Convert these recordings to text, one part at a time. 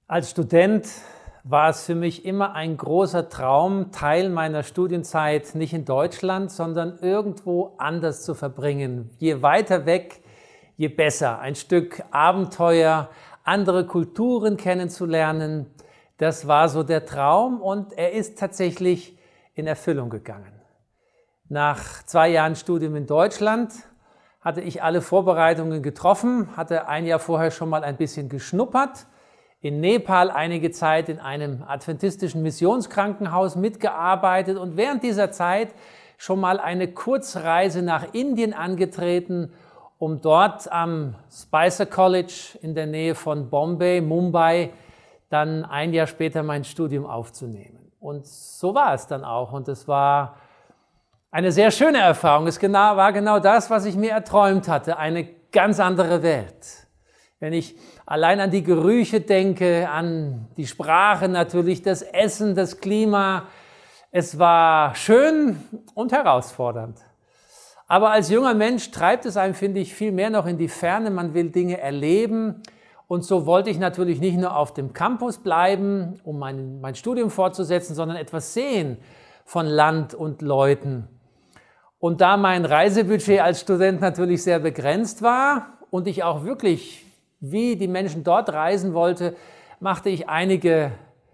Als Student war es für mich immer ein großer Traum, Teil meiner Studienzeit nicht in Deutschland, sondern irgendwo anders zu verbringen. Je weiter weg, je besser. Ein Stück Abenteuer, andere Kulturen kennenzulernen, das war so der Traum und er ist tatsächlich in Erfüllung gegangen. Nach 2 Jahren Studium in Deutschland hatte ich alle Vorbereitungen getroffen, hatte ein Jahr vorher schon mal ein bisschen geschnuppert, in Nepal einige Zeit in einem adventistischen Missionskrankenhaus mitgearbeitet und während dieser Zeit schon mal eine Kurzreise nach Indien angetreten, um dort am Spicer College in der Nähe von Bombay, Mumbai, dann ein Jahr später mein Studium aufzunehmen. Und so war es dann auch und es war eine sehr schöne Erfahrung. Es war genau das, was ich mir erträumt hatte, eine ganz andere Welt. Wenn ich allein an die Gerüche denke, an die Sprache natürlich, das Essen, das Klima, es war schön und herausfordernd. Aber als junger Mensch treibt es einem, finde ich, viel mehr noch in die Ferne. Man will Dinge erleben. Und so wollte ich natürlich nicht nur auf dem Campus bleiben, um mein Studium fortzusetzen, sondern etwas sehen von Land und Leuten. Und da mein Reisebudget als Student natürlich sehr begrenzt war und ich auch wirklich, wie die Menschen dort reisen wollte, machte ich einige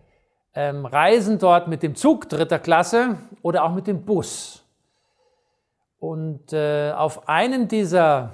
Reisen dort mit dem Zug 3. Klasse oder auch mit dem Bus. Und auf einen dieser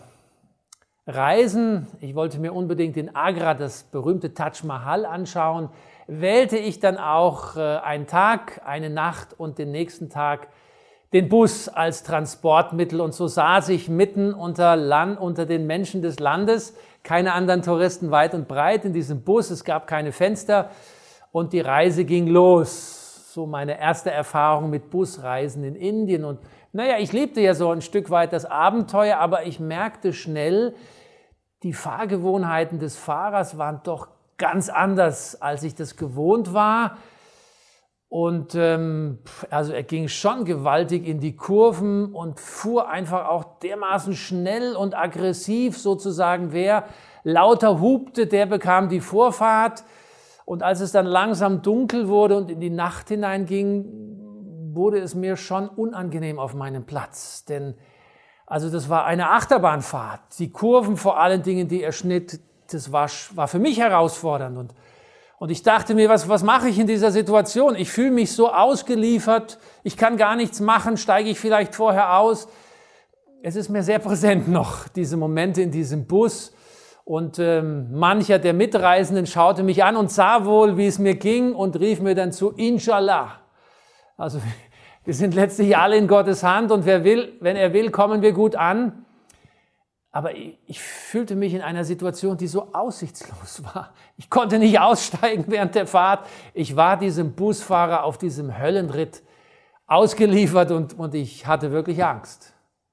Reisen, ich wollte mir unbedingt in Agra das berühmte Taj Mahal anschauen, wählte ich dann auch einen Tag, eine Nacht und den nächsten Tag den Bus als Transportmittel. Und so saß ich mitten unter den Menschen des Landes, keine anderen Touristen weit und breit in diesem Bus, es gab keine Fenster und die Reise ging los. So meine erste Erfahrung mit Busreisen in Indien. Und naja, ich liebte ja so ein Stück weit das Abenteuer, aber ich merkte schnell, die Fahrgewohnheiten des Fahrers waren doch ganz anders, als ich das gewohnt war. Und also er ging schon gewaltig in die Kurven und fuhr einfach auch dermaßen schnell und aggressiv sozusagen. Wer lauter hupte, der bekam die Vorfahrt. Und als es dann langsam dunkel wurde und in die Nacht hineinging, wurde es mir schon unangenehm auf meinem Platz. Denn also das war eine Achterbahnfahrt. Die Kurven vor allen Dingen, die er schnitt, das war für mich herausfordernd. Und ich dachte mir, was mache ich in dieser Situation? Ich fühle mich so ausgeliefert, ich kann gar nichts machen, steige ich vielleicht vorher aus? Es ist mir sehr präsent noch, diese Momente in diesem Bus. Und mancher der Mitreisenden schaute mich an und sah wohl, wie es mir ging und rief mir dann zu, Inshallah. Also wir sind letztlich alle in Gottes Hand und wenn er will, kommen wir gut an. Aber ich fühlte mich in einer Situation, die so aussichtslos war. Ich konnte nicht aussteigen während der Fahrt. Ich war diesem Busfahrer auf diesem Höllenritt ausgeliefert und ich hatte wirklich Angst.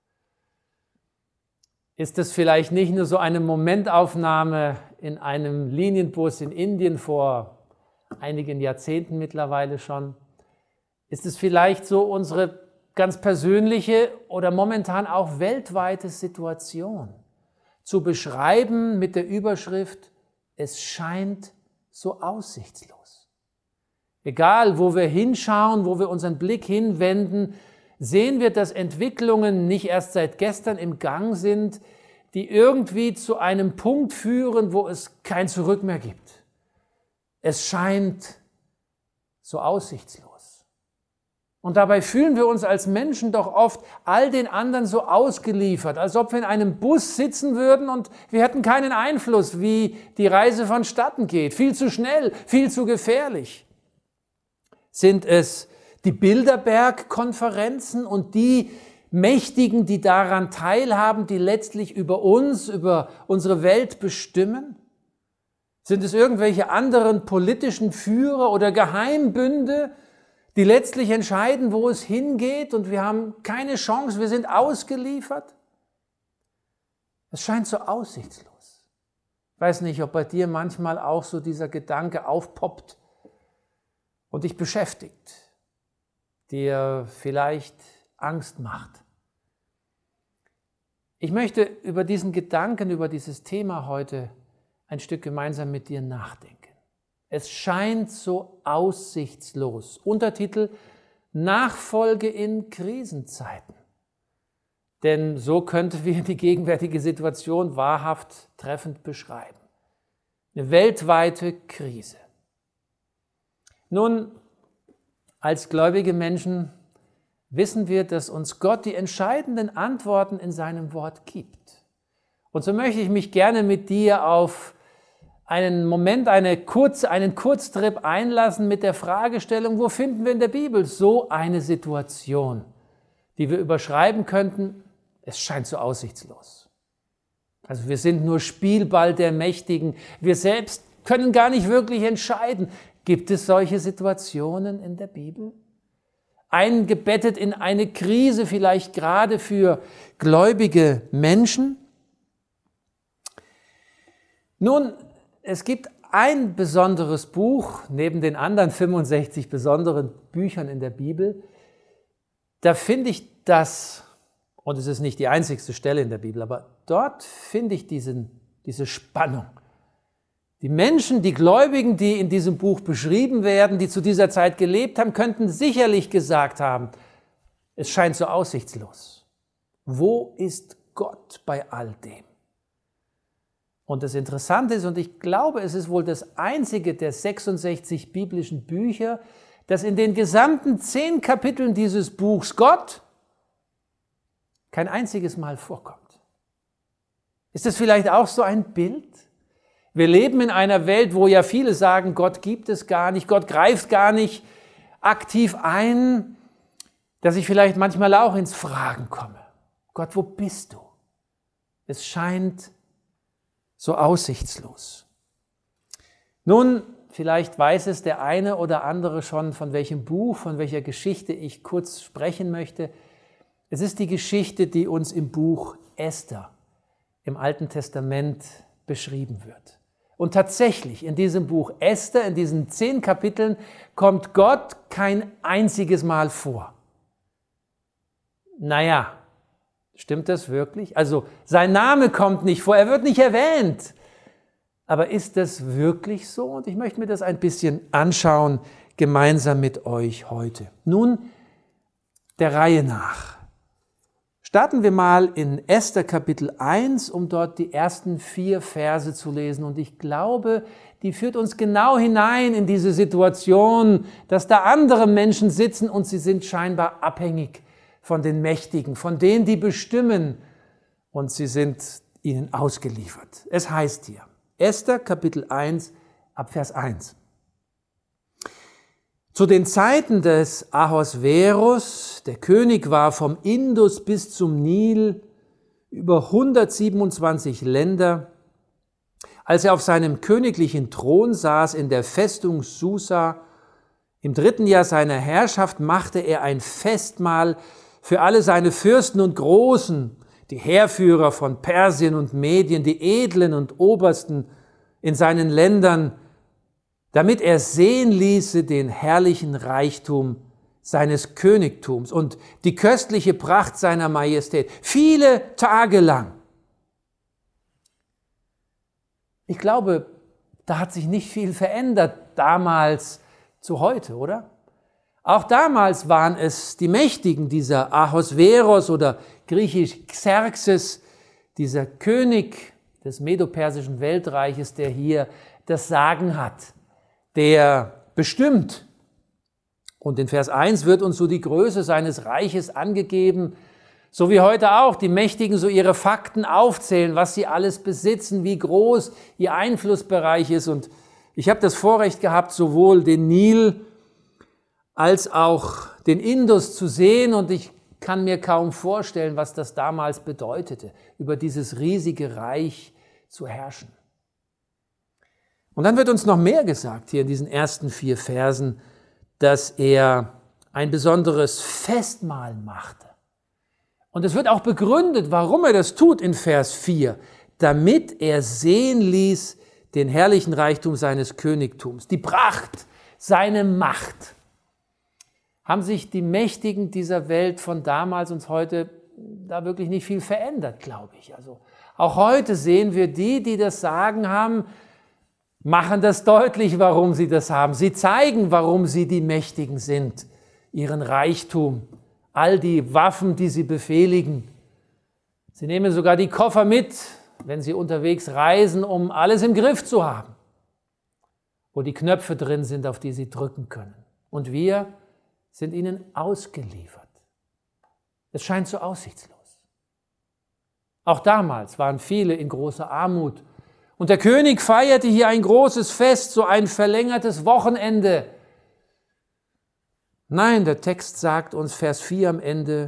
Ist das vielleicht nicht nur so eine Momentaufnahme in einem Linienbus in Indien vor einigen Jahrzehnten mittlerweile schon? Ist es vielleicht so unsere ganz persönliche oder momentan auch weltweite Situation zu beschreiben mit der Überschrift, es scheint so aussichtslos. Egal, wo wir hinschauen, wo wir unseren Blick hinwenden, sehen wir, dass Entwicklungen nicht erst seit gestern im Gang sind, die irgendwie zu einem Punkt führen, wo es kein Zurück mehr gibt. Es scheint so aussichtslos. Und dabei fühlen wir uns als Menschen doch oft all den anderen so ausgeliefert, als ob wir in einem Bus sitzen würden und wir hätten keinen Einfluss, wie die Reise vonstatten geht. Viel zu schnell, viel zu gefährlich. Sind es die Bilderberg-Konferenzen und die Mächtigen, die daran teilhaben, die letztlich über uns, über unsere Welt bestimmen? Sind es irgendwelche anderen politischen Führer oder Geheimbünde, die letztlich entscheiden, wo es hingeht und wir haben keine Chance, wir sind ausgeliefert? Es scheint so aussichtslos. Ich weiß nicht, ob bei dir manchmal auch so dieser Gedanke aufpoppt und dich beschäftigt, dir vielleicht Angst macht. Ich möchte über diesen Gedanken, über dieses Thema heute ein Stück gemeinsam mit dir nachdenken. Es scheint so aussichtslos. Untertitel: Nachfolge in Krisenzeiten. Denn so könnten wir die gegenwärtige Situation wahrhaft treffend beschreiben. Eine weltweite Krise. Nun, als gläubige Menschen wissen wir, dass uns Gott die entscheidenden Antworten in seinem Wort gibt. Und so möchte ich mich gerne mit dir auf einen Moment, einen Kurztrip einlassen mit der Fragestellung: Wo finden wir in der Bibel so eine Situation, die wir überschreiben könnten: Es scheint so aussichtslos. Also wir sind nur Spielball der Mächtigen. Wir selbst können gar nicht wirklich entscheiden. Gibt es solche Situationen in der Bibel? Eingebettet in eine Krise, vielleicht gerade für gläubige Menschen? Nun, es gibt ein besonderes Buch, neben den anderen 65 besonderen Büchern in der Bibel. Da finde ich das, und es ist nicht die einzigste Stelle in der Bibel, aber dort finde ich diese Spannung. Die Menschen, die Gläubigen, die in diesem Buch beschrieben werden, die zu dieser Zeit gelebt haben, könnten sicherlich gesagt haben: Es scheint so aussichtslos. Wo ist Gott bei all dem? Und das Interessante ist, und ich glaube, es ist wohl das einzige der 66 biblischen Bücher, dass in den gesamten 10 Kapiteln dieses Buchs Gott kein einziges Mal vorkommt. Ist das vielleicht auch so ein Bild? Wir leben in einer Welt, wo ja viele sagen, Gott gibt es gar nicht, Gott greift gar nicht aktiv ein, dass ich vielleicht manchmal auch ins Fragen komme. Gott, wo bist du? Es scheint so aussichtslos. Nun, vielleicht weiß es der eine oder andere schon, von welchem Buch, von welcher Geschichte ich kurz sprechen möchte. Es ist die Geschichte, die uns im Buch Esther im Alten Testament beschrieben wird. Und tatsächlich, in diesem Buch Esther, in diesen 10 Kapiteln, kommt Gott kein einziges Mal vor. Naja, stimmt das wirklich? Also sein Name kommt nicht vor, er wird nicht erwähnt. Aber ist das wirklich so? Und ich möchte mir das ein bisschen anschauen, gemeinsam mit euch heute. Nun, der Reihe nach. Starten wir mal in Esther Kapitel 1, um dort die ersten 4 Verse zu lesen. Und ich glaube, die führt uns genau hinein in diese Situation, dass da andere Menschen sitzen und sie sind scheinbar abhängig von den Mächtigen, von denen, die bestimmen, und sie sind ihnen ausgeliefert. Es heißt hier, Esther Kapitel 1 ab Vers 1. Zu den Zeiten des Ahasverus, der König war vom Indus bis zum Nil, über 127 Länder, als er auf seinem königlichen Thron saß in der Festung Susa. Im 3. Jahr seiner Herrschaft machte er ein Festmahl für alle seine Fürsten und Großen, die Heerführer von Persien und Medien, die Edlen und Obersten in seinen Ländern, damit er sehen ließe den herrlichen Reichtum seines Königtums und die köstliche Pracht seiner Majestät, viele Tage lang. Ich glaube, da hat sich nicht viel verändert damals zu heute, oder? Auch damals waren es die Mächtigen, dieser Ahasveros oder griechisch Xerxes, dieser König des medopersischen Weltreiches, der hier das Sagen hat, der bestimmt. Und in Vers 1 wird uns so die Größe seines Reiches angegeben, so wie heute auch die Mächtigen so ihre Fakten aufzählen, was sie alles besitzen, wie groß ihr Einflussbereich ist. Und ich habe das Vorrecht gehabt, sowohl den Nil als auch den Indus zu sehen, und ich kann mir kaum vorstellen, was das damals bedeutete, über dieses riesige Reich zu herrschen. Und dann wird uns noch mehr gesagt hier in diesen ersten 4 Versen, dass er ein besonderes Festmahl machte. Und es wird auch begründet, warum er das tut in Vers 4, damit er sehen ließ den herrlichen Reichtum seines Königtums, die Pracht, seine Macht. Haben sich die Mächtigen dieser Welt von damals und heute da wirklich nicht viel verändert, glaube ich. Also auch heute sehen wir die das Sagen haben, machen das deutlich, warum sie das haben. Sie zeigen, warum sie die Mächtigen sind, ihren Reichtum, all die Waffen, die sie befehligen. Sie nehmen sogar die Koffer mit, wenn sie unterwegs reisen, um alles im Griff zu haben, wo die Knöpfe drin sind, auf die sie drücken können. Und wir sind ihnen ausgeliefert. Es scheint so aussichtslos. Auch damals waren viele in großer Armut. Und der König feierte hier ein großes Fest, so ein verlängertes Wochenende. Nein, der Text sagt uns, Vers 4 am Ende,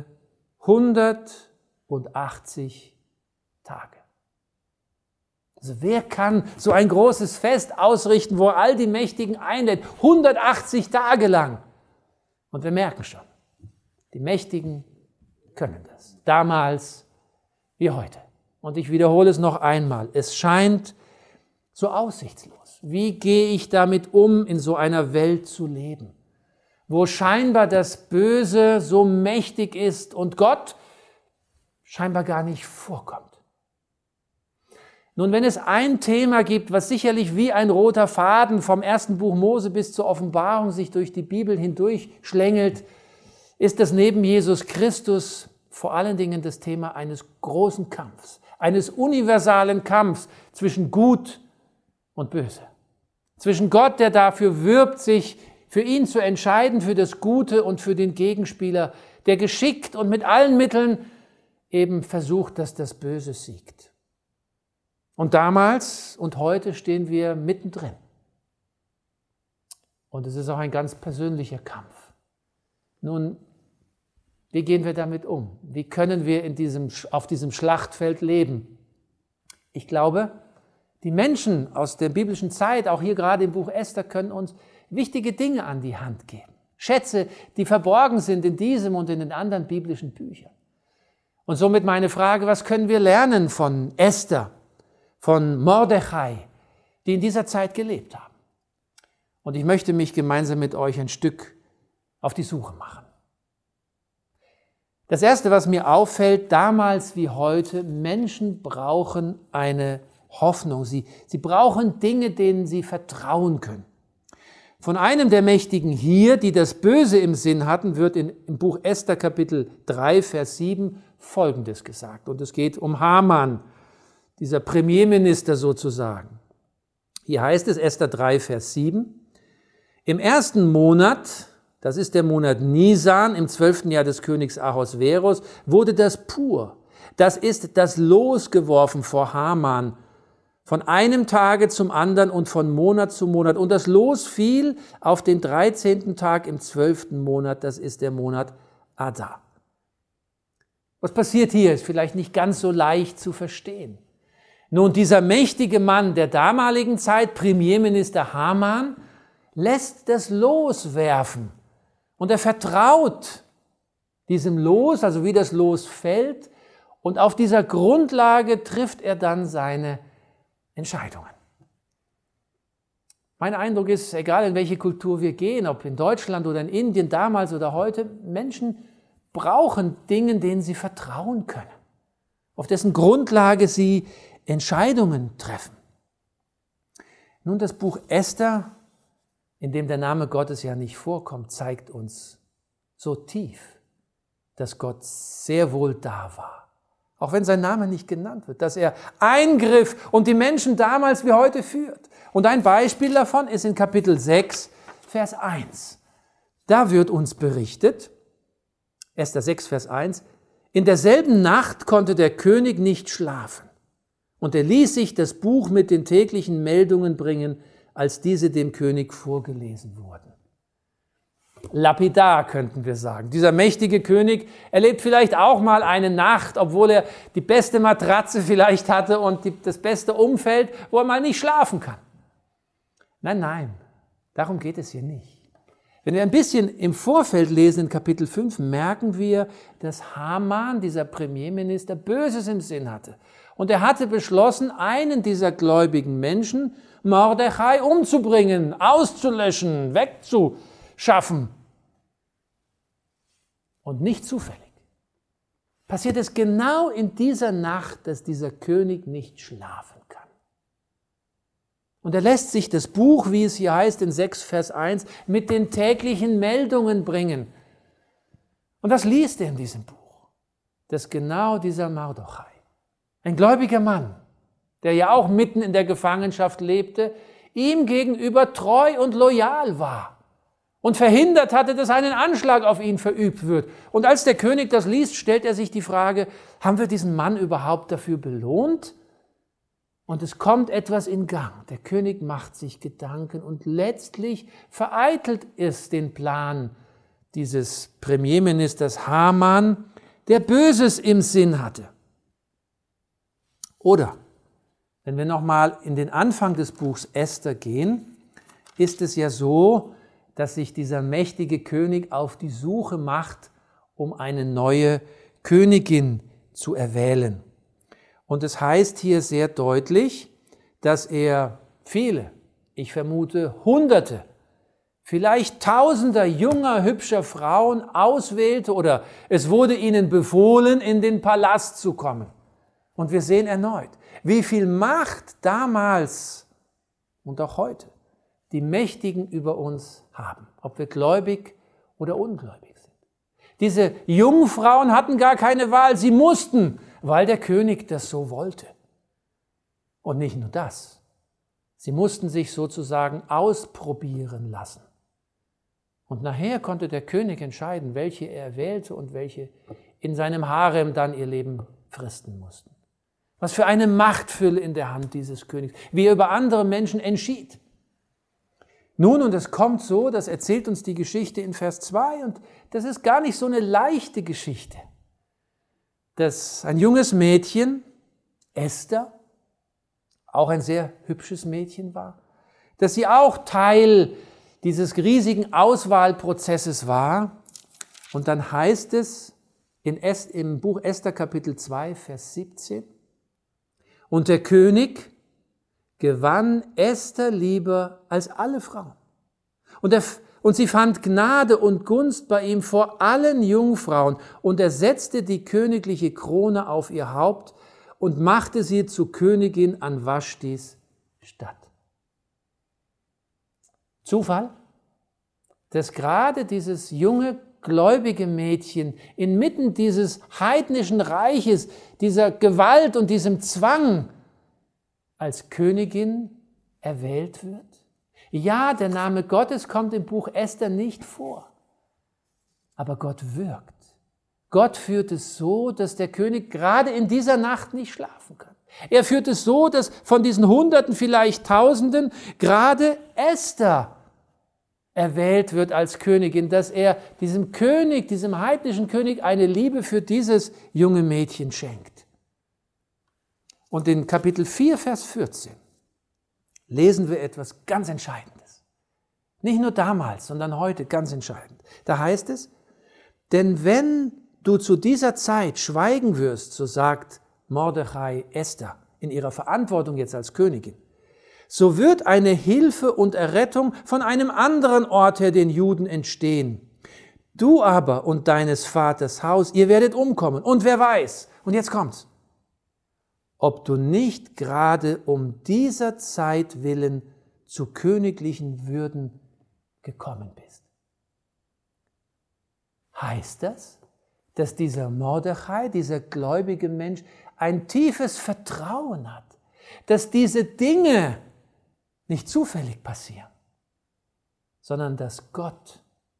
180 Tage. Also wer kann so ein großes Fest ausrichten, wo er all die Mächtigen einlädt? 180 Tage lang. Und wir merken schon, die Mächtigen können das. Damals wie heute. Und ich wiederhole es noch einmal. Es scheint so aussichtslos. Wie gehe ich damit um, in so einer Welt zu leben, wo scheinbar das Böse so mächtig ist und Gott scheinbar gar nicht vorkommt? Nun, wenn es ein Thema gibt, was sicherlich wie ein roter Faden vom ersten Buch Mose bis zur Offenbarung sich durch die Bibel hindurch schlängelt, ist das neben Jesus Christus vor allen Dingen das Thema eines großen Kampfs, eines universalen Kampfs zwischen Gut und Böse. Zwischen Gott, der dafür wirbt, sich für ihn zu entscheiden, für das Gute, und für den Gegenspieler, der geschickt und mit allen Mitteln eben versucht, dass das Böse siegt. Und damals und heute stehen wir mittendrin. Und es ist auch ein ganz persönlicher Kampf. Nun, wie gehen wir damit um? Wie können wir auf diesem Schlachtfeld leben? Ich glaube, die Menschen aus der biblischen Zeit, auch hier gerade im Buch Esther, können uns wichtige Dinge an die Hand geben. Schätze, die verborgen sind in diesem und in den anderen biblischen Büchern. Und somit meine Frage, was können wir lernen von Esther, von Mordechai, die in dieser Zeit gelebt haben? Und ich möchte mich gemeinsam mit euch ein Stück auf die Suche machen. Das Erste, was mir auffällt, damals wie heute, Menschen brauchen eine Hoffnung. Sie brauchen Dinge, denen sie vertrauen können. Von einem der Mächtigen hier, die das Böse im Sinn hatten, wird im Buch Esther Kapitel 3, Vers 7 Folgendes gesagt. Und es geht um Haman, dieser Premierminister sozusagen. Hier heißt es, Esther 3, Vers 7, im ersten Monat, das ist der Monat Nisan, im 12. Jahr des Königs Ahasveros, wurde das Pur, das ist das Los geworfen vor Haman, von einem Tage zum anderen und von Monat zu Monat. Und das Los fiel auf den 13. Tag im 12. Monat, das ist der Monat Adar. Was passiert hier, ist vielleicht nicht ganz so leicht zu verstehen. Nun, dieser mächtige Mann der damaligen Zeit, Premierminister Haman, lässt das Los werfen. Und er vertraut diesem Los, also wie das Los fällt, und auf dieser Grundlage trifft er dann seine Entscheidungen. Mein Eindruck ist, egal in welche Kultur wir gehen, ob in Deutschland oder in Indien, damals oder heute, Menschen brauchen Dinge, denen sie vertrauen können, auf dessen Grundlage sie Entscheidungen treffen. Nun, das Buch Esther, in dem der Name Gottes ja nicht vorkommt, zeigt uns so tief, dass Gott sehr wohl da war. Auch wenn sein Name nicht genannt wird, dass er eingriff und die Menschen damals wie heute führt. Und ein Beispiel davon ist in Kapitel 6, Vers 1. Da wird uns berichtet, Esther 6, Vers 1, in derselben Nacht konnte der König nicht schlafen. Und er ließ sich das Buch mit den täglichen Meldungen bringen, als diese dem König vorgelesen wurden. Lapidar, könnten wir sagen. Dieser mächtige König erlebt vielleicht auch mal eine Nacht, obwohl er die beste Matratze vielleicht hatte und das beste Umfeld, wo er mal nicht schlafen kann. Nein, darum geht es hier nicht. Wenn wir ein bisschen im Vorfeld lesen, in Kapitel 5, merken wir, dass Haman, dieser Premierminister, Böses im Sinn hatte. Und er hatte beschlossen, einen dieser gläubigen Menschen, Mordechai, umzubringen, auszulöschen, wegzuschaffen. Und nicht zufällig passiert es genau in dieser Nacht, dass dieser König nicht schlafen kann. Und er lässt sich das Buch, wie es hier heißt in 6 Vers 1, mit den täglichen Meldungen bringen. Und was liest er in diesem Buch? Dass genau dieser Mardochai, ein gläubiger Mann, der ja auch mitten in der Gefangenschaft lebte, ihm gegenüber treu und loyal war und verhindert hatte, dass ein Anschlag auf ihn verübt wird. Und als der König das liest, stellt er sich die Frage, haben wir diesen Mann überhaupt dafür belohnt? Und es kommt etwas in Gang. Der König macht sich Gedanken und letztlich vereitelt es den Plan dieses Premierministers Haman, der Böses im Sinn hatte. Oder, wenn wir nochmal in den Anfang des Buchs Esther gehen, ist es ja so, dass sich dieser mächtige König auf die Suche macht, um eine neue Königin zu erwählen. Und es heißt hier sehr deutlich, dass er viele, ich vermute Hunderte, vielleicht Tausender junger, hübscher Frauen auswählte oder es wurde ihnen befohlen, in den Palast zu kommen. Und wir sehen erneut, wie viel Macht damals und auch heute die Mächtigen über uns haben, ob wir gläubig oder ungläubig sind. Diese Jungfrauen hatten gar keine Wahl, sie mussten, weil der König das so wollte. Und nicht nur das, sie mussten sich sozusagen ausprobieren lassen. Und nachher konnte der König entscheiden, welche er wählte und welche in seinem Harem dann ihr Leben fristen mussten. Was für eine Machtfülle in der Hand dieses Königs, wie er über andere Menschen entschied. Nun, und es kommt so, das erzählt uns die Geschichte in Vers 2, und das ist gar nicht so eine leichte Geschichte, dass ein junges Mädchen, Esther, auch ein sehr hübsches Mädchen war, dass sie auch Teil dieses riesigen Auswahlprozesses war. Und dann heißt es im Buch Esther Kapitel 2, Vers 17, und der König gewann Esther lieber als alle Frauen. Und sie fand Gnade und Gunst bei ihm vor allen Jungfrauen. Und er setzte die königliche Krone auf ihr Haupt und machte sie zur Königin an Waschtis Statt. Zufall, dass gerade dieses junge, gläubige Mädchen inmitten dieses heidnischen Reiches, dieser Gewalt und diesem Zwang als Königin erwählt wird? Ja, der Name Gottes kommt im Buch Esther nicht vor, aber Gott wirkt. Gott führt es so, dass der König gerade in dieser Nacht nicht schlafen kann. Er führt es so, dass von diesen Hunderten, vielleicht Tausenden, gerade Esther erwählt wird als Königin, dass er diesem König, diesem heidnischen König, eine Liebe für dieses junge Mädchen schenkt. Und in Kapitel 4, Vers 14 lesen wir etwas ganz Entscheidendes. Nicht nur damals, sondern heute ganz entscheidend. Da heißt es, denn wenn du zu dieser Zeit schweigen wirst, so sagt Mordechai Esther in ihrer Verantwortung jetzt als Königin, so wird eine Hilfe und Errettung von einem anderen Ort her den Juden entstehen. Du aber und deines Vaters Haus, ihr werdet umkommen. Und wer weiß, und jetzt kommt's, ob du nicht gerade um dieser Zeit willen zu königlichen Würden gekommen bist. Heißt das, dass dieser Mordechai, dieser gläubige Mensch, ein tiefes Vertrauen hat, dass diese Dinge nicht zufällig passieren, sondern dass Gott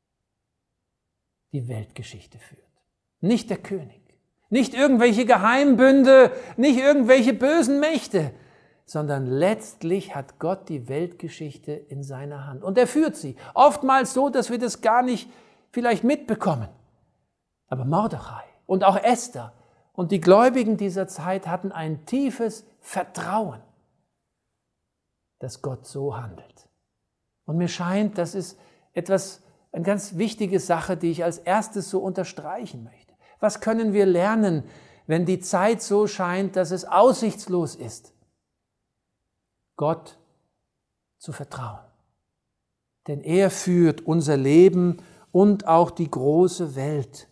die Weltgeschichte führt, nicht der König. Nicht irgendwelche Geheimbünde, nicht irgendwelche bösen Mächte, sondern letztlich hat Gott die Weltgeschichte in seiner Hand. Und er führt sie. Oftmals so, dass wir das gar nicht vielleicht mitbekommen. Aber Mordechai und auch Esther und die Gläubigen dieser Zeit hatten ein tiefes Vertrauen, dass Gott so handelt. Und mir scheint, das ist eine ganz wichtige Sache, die ich als erstes so unterstreichen möchte. Was können wir lernen, wenn die Zeit so scheint, dass es aussichtslos ist? Gott zu vertrauen. Denn er führt unser Leben und auch die große Welt.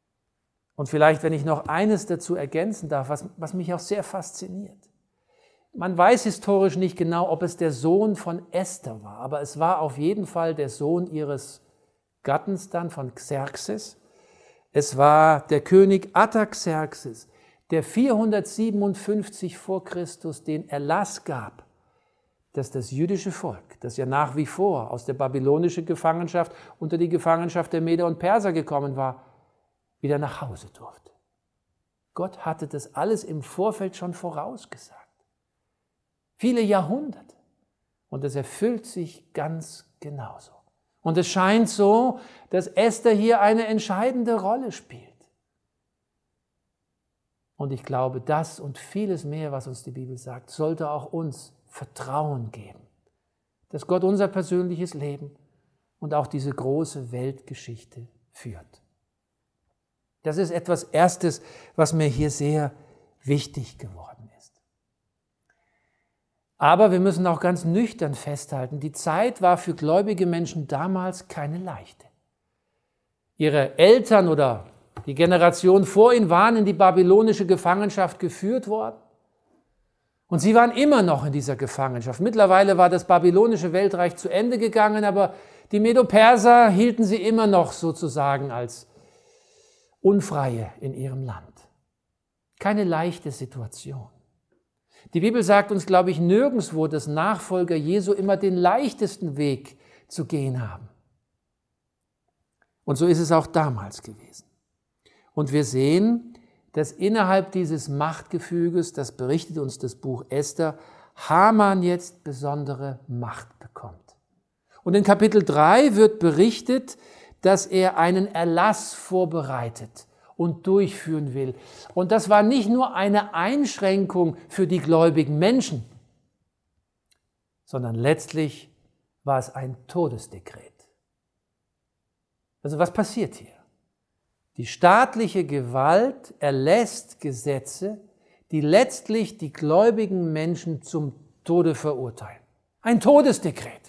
Und vielleicht, wenn ich noch eines dazu ergänzen darf, was mich auch sehr fasziniert. Man weiß historisch nicht genau, ob es der Sohn von Esther war, aber es war auf jeden Fall der Sohn ihres Gattens dann, von Xerxes. Es war der König Artaxerxes, der 457 vor Christus den Erlass gab, dass das jüdische Volk, das ja nach wie vor aus der babylonischen Gefangenschaft unter die Gefangenschaft der Meder und Perser gekommen war, wieder nach Hause durfte. Gott hatte das alles im Vorfeld schon vorausgesagt. Viele Jahrhunderte. Und es erfüllt sich ganz genauso. Und es scheint so, dass Esther hier eine entscheidende Rolle spielt. Und ich glaube, das und vieles mehr, was uns die Bibel sagt, sollte auch uns Vertrauen geben, dass Gott unser persönliches Leben und auch diese große Weltgeschichte führt. Das ist etwas Erstes, was mir hier sehr wichtig geworden ist. Aber wir müssen auch ganz nüchtern festhalten, die Zeit war für gläubige Menschen damals keine leichte. Ihre Eltern oder die Generation vor ihnen waren in die babylonische Gefangenschaft geführt worden. Und sie waren immer noch in dieser Gefangenschaft. Mittlerweile war das babylonische Weltreich zu Ende gegangen, aber die Medo-Perser hielten sie immer noch sozusagen als Unfreie in ihrem Land. Keine leichte Situation. Die Bibel sagt uns, glaube ich, nirgendwo, dass Nachfolger Jesu immer den leichtesten Weg zu gehen haben. Und so ist es auch damals gewesen. Und wir sehen, dass innerhalb dieses Machtgefüges, das berichtet uns das Buch Esther, Haman jetzt besondere Macht bekommt. Und in Kapitel 3 wird berichtet, dass er einen Erlass vorbereitet und durchführen will. Und das war nicht nur eine Einschränkung für die gläubigen Menschen, sondern letztlich war es ein Todesdekret. Also was passiert hier? Die staatliche Gewalt erlässt Gesetze, die letztlich die gläubigen Menschen zum Tode verurteilen. Ein Todesdekret.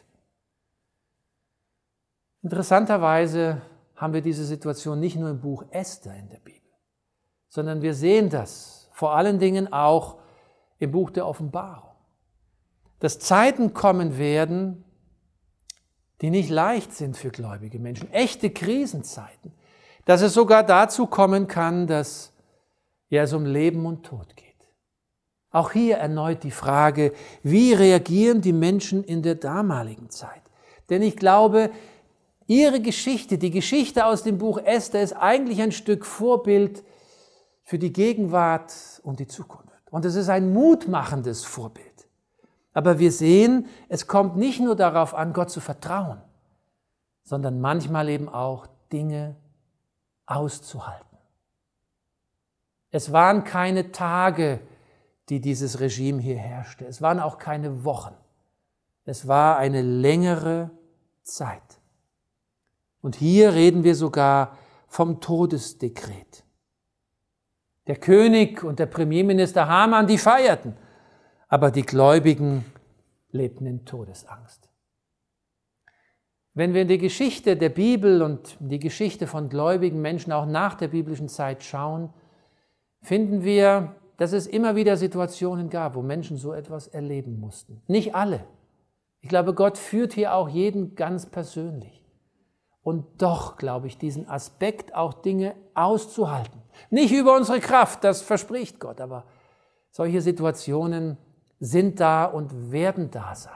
Interessanterweise haben wir diese Situation nicht nur im Buch Esther in der Bibel, sondern wir sehen das vor allen Dingen auch im Buch der Offenbarung. Dass Zeiten kommen werden, die nicht leicht sind für gläubige Menschen, echte Krisenzeiten, dass es sogar dazu kommen kann, dass es um Leben und Tod geht. Auch hier erneut die Frage, wie reagieren die Menschen in der damaligen Zeit? Denn ich glaube, ihre Geschichte, die Geschichte aus dem Buch Esther, ist eigentlich ein Stück Vorbild für die Gegenwart und die Zukunft. Und es ist ein mutmachendes Vorbild. Aber wir sehen, es kommt nicht nur darauf an, Gott zu vertrauen, sondern manchmal eben auch Dinge auszuhalten. Es waren keine Tage, die dieses Regime hier herrschte. Es waren auch keine Wochen. Es war eine längere Zeit. Und hier reden wir sogar vom Todesdekret. Der König und der Premierminister Haman, die feierten, aber die Gläubigen lebten in Todesangst. Wenn wir in die Geschichte der Bibel und die Geschichte von gläubigen Menschen auch nach der biblischen Zeit schauen, finden wir, dass es immer wieder Situationen gab, wo Menschen so etwas erleben mussten. Nicht alle. Ich glaube, Gott führt hier auch jeden ganz persönlich. Und doch, glaube ich, diesen Aspekt auch Dinge auszuhalten. Nicht über unsere Kraft, das verspricht Gott, aber solche Situationen sind da und werden da sein.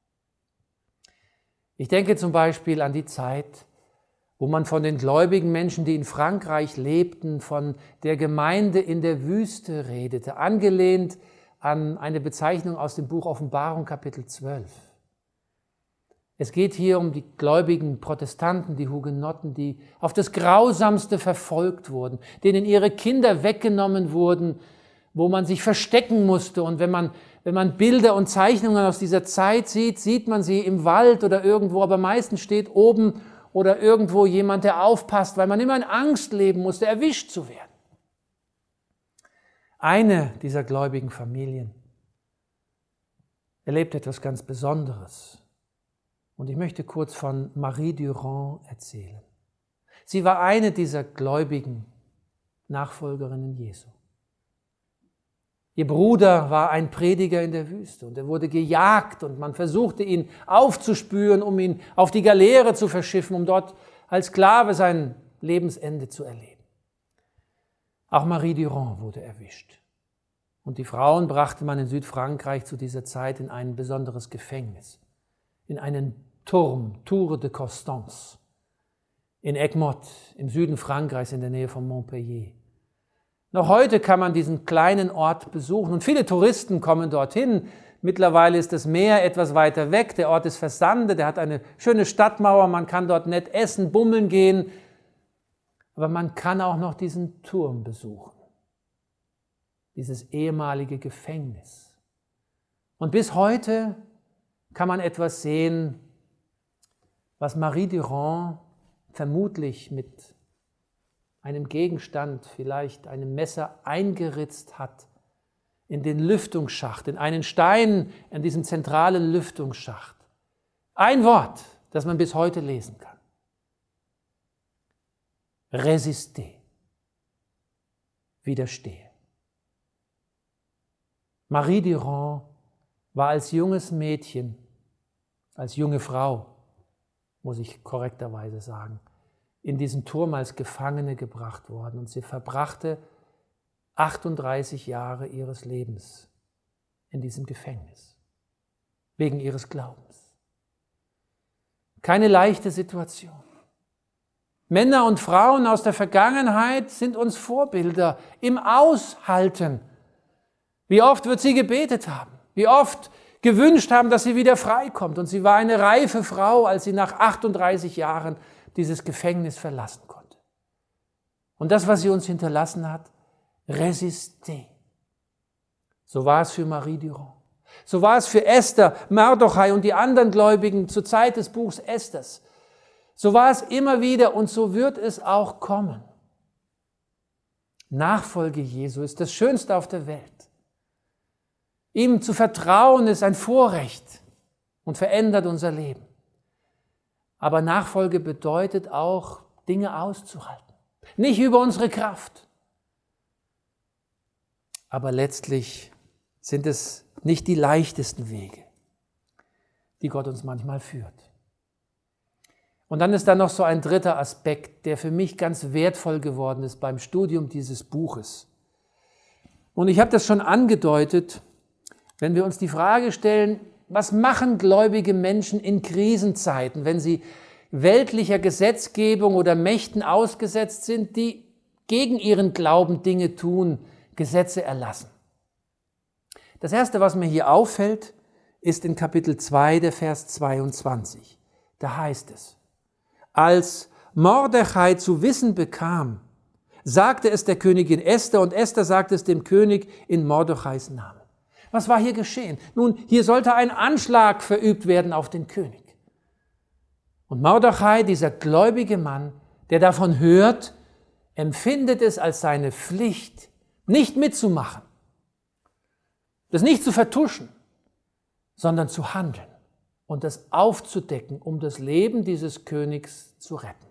Ich denke zum Beispiel an die Zeit, wo man von den gläubigen Menschen, die in Frankreich lebten, von der Gemeinde in der Wüste redete, angelehnt an eine Bezeichnung aus dem Buch Offenbarung, Kapitel 12. Es geht hier um die gläubigen Protestanten, die Hugenotten, die auf das Grausamste verfolgt wurden, denen ihre Kinder weggenommen wurden, wo man sich verstecken musste. Und wenn man Bilder und Zeichnungen aus dieser Zeit sieht, sieht man sie im Wald oder irgendwo, aber meistens steht oben oder irgendwo jemand, der aufpasst, weil man immer in Angst leben musste, erwischt zu werden. Eine dieser gläubigen Familien erlebt etwas ganz Besonderes. Und ich möchte kurz von Marie Durand erzählen. Sie war eine dieser gläubigen Nachfolgerinnen Jesu. Ihr Bruder war ein Prediger in der Wüste und er wurde gejagt und man versuchte ihn aufzuspüren, um ihn auf die Galeere zu verschiffen, um dort als Sklave sein Lebensende zu erleben. Auch Marie Durand wurde erwischt. Und die Frauen brachte man in Südfrankreich zu dieser Zeit in ein besonderes Gefängnis, in einen Turm, Tour de Constance, in Egmont, im Süden Frankreichs in der Nähe von Montpellier. Noch heute kann man diesen kleinen Ort besuchen und viele Touristen kommen dorthin. Mittlerweile ist das Meer etwas weiter weg, der Ort ist versandet, er hat eine schöne Stadtmauer, man kann dort nett essen, bummeln gehen, aber man kann auch noch diesen Turm besuchen, dieses ehemalige Gefängnis. Und bis heute kann man etwas sehen, was Marie Durand vermutlich mit einem Gegenstand, vielleicht einem Messer, eingeritzt hat in den Lüftungsschacht, in einen Stein, in diesen zentralen Lüftungsschacht. Ein Wort, das man bis heute lesen kann. Résister. Widerstehe. Marie Durand war als junges Mädchen, als junge Frau, muss ich korrekterweise sagen, in diesen Turm als Gefangene gebracht worden und sie verbrachte 38 Jahre ihres Lebens in diesem Gefängnis, wegen ihres Glaubens. Keine leichte Situation. Männer und Frauen aus der Vergangenheit sind uns Vorbilder im Aushalten. Wie oft wird sie gebetet haben, wie oft gewünscht haben, dass sie wieder freikommt. Und sie war eine reife Frau, als sie nach 38 Jahren dieses Gefängnis verlassen konnte. Und das, was sie uns hinterlassen hat, résister. So war es für Marie Durand. So war es für Esther, Mardochai und die anderen Gläubigen zur Zeit des Buchs Esthers. So war es immer wieder und so wird es auch kommen. Nachfolge Jesu ist das Schönste auf der Welt. Ihm zu vertrauen ist ein Vorrecht und verändert unser Leben. Aber Nachfolge bedeutet auch, Dinge auszuhalten. Nicht über unsere Kraft. Aber letztlich sind es nicht die leichtesten Wege, die Gott uns manchmal führt. Und dann ist da noch so ein dritter Aspekt, der für mich ganz wertvoll geworden ist beim Studium dieses Buches. Und ich habe das schon angedeutet, wenn wir uns die Frage stellen, was machen gläubige Menschen in Krisenzeiten, wenn sie weltlicher Gesetzgebung oder Mächten ausgesetzt sind, die gegen ihren Glauben Dinge tun, Gesetze erlassen? Das Erste, was mir hier auffällt, ist in Kapitel 2, der Vers 22. Da heißt es: Als Mordechai zu wissen bekam, sagte es der Königin Esther und Esther sagte es dem König in Mordechais Namen. Was war hier geschehen? Nun, hier sollte ein Anschlag verübt werden auf den König. Und Mordechai, dieser gläubige Mann, der davon hört, empfindet es als seine Pflicht, nicht mitzumachen, das nicht zu vertuschen, sondern zu handeln und das aufzudecken, um das Leben dieses Königs zu retten.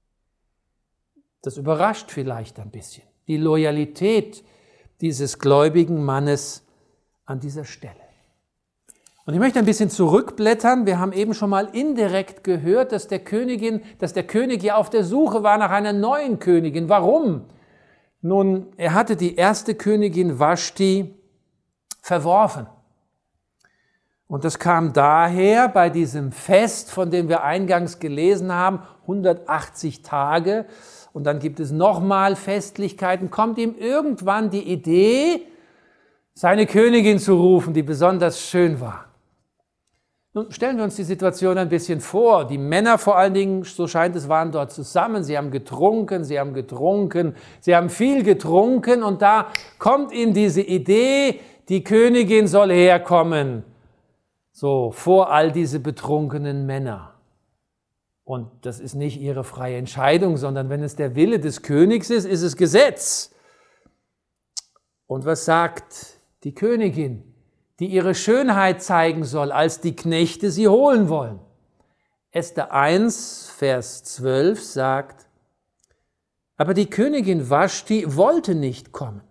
Das überrascht vielleicht ein bisschen, die Loyalität dieses gläubigen Mannes an dieser Stelle. Und ich möchte ein bisschen zurückblättern. Wir haben eben schon mal indirekt gehört, dass der König ja auf der Suche war nach einer neuen Königin. Warum? Nun, er hatte die erste Königin Vaschti verworfen. Und das kam daher bei diesem Fest, von dem wir eingangs gelesen haben, 180 Tage. Und dann gibt es nochmal Festlichkeiten. Kommt ihm irgendwann die Idee, seine Königin zu rufen, die besonders schön war. Nun stellen wir uns die Situation ein bisschen vor. Die Männer vor allen Dingen, so scheint es, waren dort zusammen. Sie haben getrunken, sie haben viel getrunken und da kommt ihm diese Idee, die Königin soll herkommen. So, vor all diese betrunkenen Männer. Und das ist nicht ihre freie Entscheidung, sondern wenn es der Wille des Königs ist, ist es Gesetz. Und was sagt die Königin, die ihre Schönheit zeigen soll, als die Knechte sie holen wollen? Esther 1, Vers 12 sagt: Aber die Königin Vaschti wollte nicht kommen.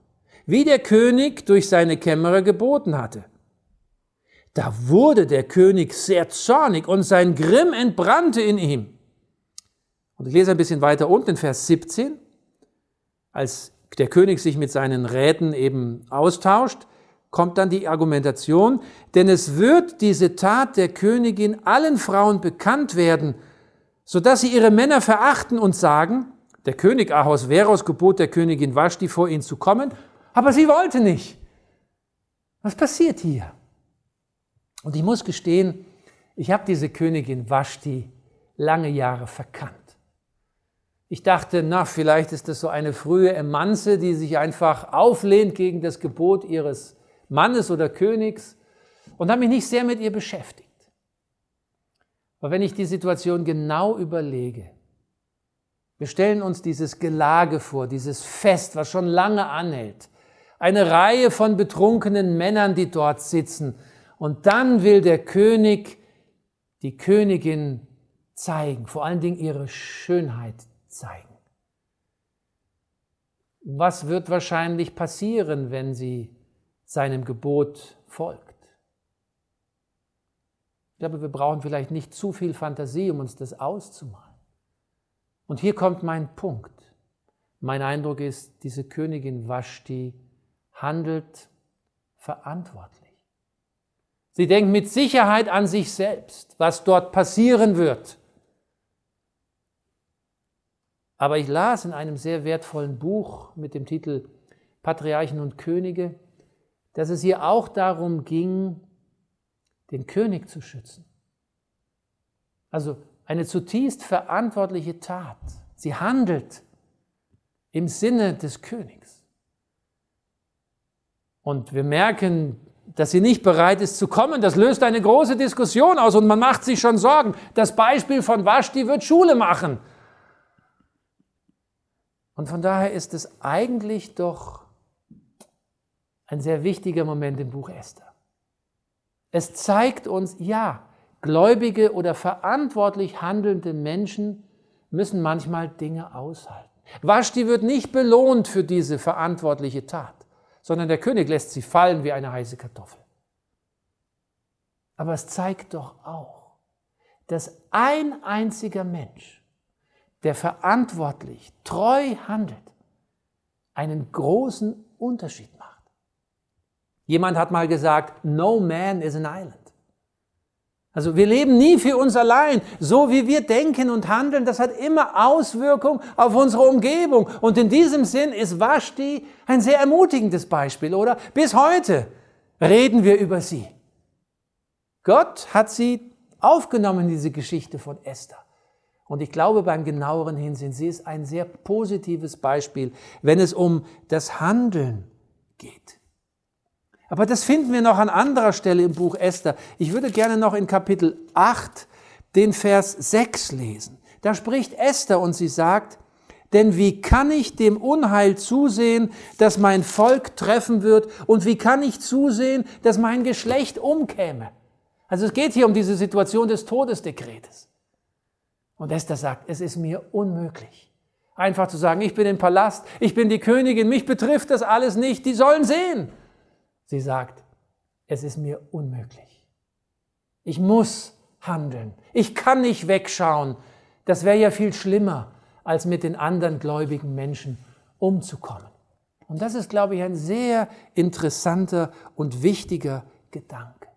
wie der König durch seine Kämmerer geboten hatte. Da wurde der König sehr zornig und sein Grimm entbrannte in ihm. Und ich lese ein bisschen weiter unten in Vers 17, als der König sich mit seinen Räten eben austauscht, kommt dann die Argumentation, denn es wird diese Tat der Königin allen Frauen bekannt werden, sodass sie ihre Männer verachten und sagen, der König Ahasveros gebot der Königin Vaschti, vor ihn zu kommen, aber sie wollte nicht. Was passiert hier? Und ich muss gestehen, ich habe diese Königin Vaschti lange Jahre verkannt. Ich dachte, vielleicht ist das so eine frühe Emanze, die sich einfach auflehnt gegen das Gebot ihres Mannes oder Königs und habe mich nicht sehr mit ihr beschäftigt. Aber wenn ich die Situation genau überlege, wir stellen uns dieses Gelage vor, dieses Fest, was schon lange anhält, eine Reihe von betrunkenen Männern, die dort sitzen, und dann will der König die Königin zeigen, vor allen Dingen ihre Schönheit zeigen. Was wird wahrscheinlich passieren, wenn sie seinem Gebot folgt? Ich glaube, wir brauchen vielleicht nicht zu viel Fantasie, um uns das auszumalen. Und hier kommt mein Punkt. Mein Eindruck ist, diese Königin Vaschti handelt verantwortlich. Sie denkt mit Sicherheit an sich selbst, was dort passieren wird. Aber ich las in einem sehr wertvollen Buch mit dem Titel Patriarchen und Könige, dass es hier auch darum ging, den König zu schützen. Also eine zutiefst verantwortliche Tat. Sie handelt im Sinne des Königs. Und wir merken, dass sie nicht bereit ist zu kommen. Das löst eine große Diskussion aus und man macht sich schon Sorgen. Das Beispiel von Vaschti wird Schule machen. Und von daher ist es eigentlich doch ein sehr wichtiger Moment im Buch Esther. Es zeigt uns, ja, gläubige oder verantwortlich handelnde Menschen müssen manchmal Dinge aushalten. Vaschti wird nicht belohnt für diese verantwortliche Tat, sondern der König lässt sie fallen wie eine heiße Kartoffel. Aber es zeigt doch auch, dass ein einziger Mensch, der verantwortlich, treu handelt, einen großen Unterschied macht. Jemand hat mal gesagt, no man is an island. Also wir leben nie für uns allein. So wie wir denken und handeln, das hat immer Auswirkungen auf unsere Umgebung. Und in diesem Sinn ist Vaschti ein sehr ermutigendes Beispiel, oder? Bis heute reden wir über sie. Gott hat sie aufgenommen, diese Geschichte von Esther. Und ich glaube, beim genaueren Hinsehen, sie ist ein sehr positives Beispiel, wenn es um das Handeln geht. Aber das finden wir noch an anderer Stelle im Buch Esther. Ich würde gerne noch in Kapitel 8 den Vers 6 lesen. Da spricht Esther und sie sagt, denn wie kann ich dem Unheil zusehen, das mein Volk treffen wird, und wie kann ich zusehen, dass mein Geschlecht umkäme? Also es geht hier um diese Situation des Todesdekretes. Und Esther sagt, es ist mir unmöglich, einfach zu sagen, ich bin im Palast, ich bin die Königin, mich betrifft das alles nicht, die sollen sehen. Sie sagt, es ist mir unmöglich. Ich muss handeln. Ich kann nicht wegschauen. Das wäre ja viel schlimmer, als mit den anderen gläubigen Menschen umzukommen. Und das ist, glaube ich, ein sehr interessanter und wichtiger Gedanke.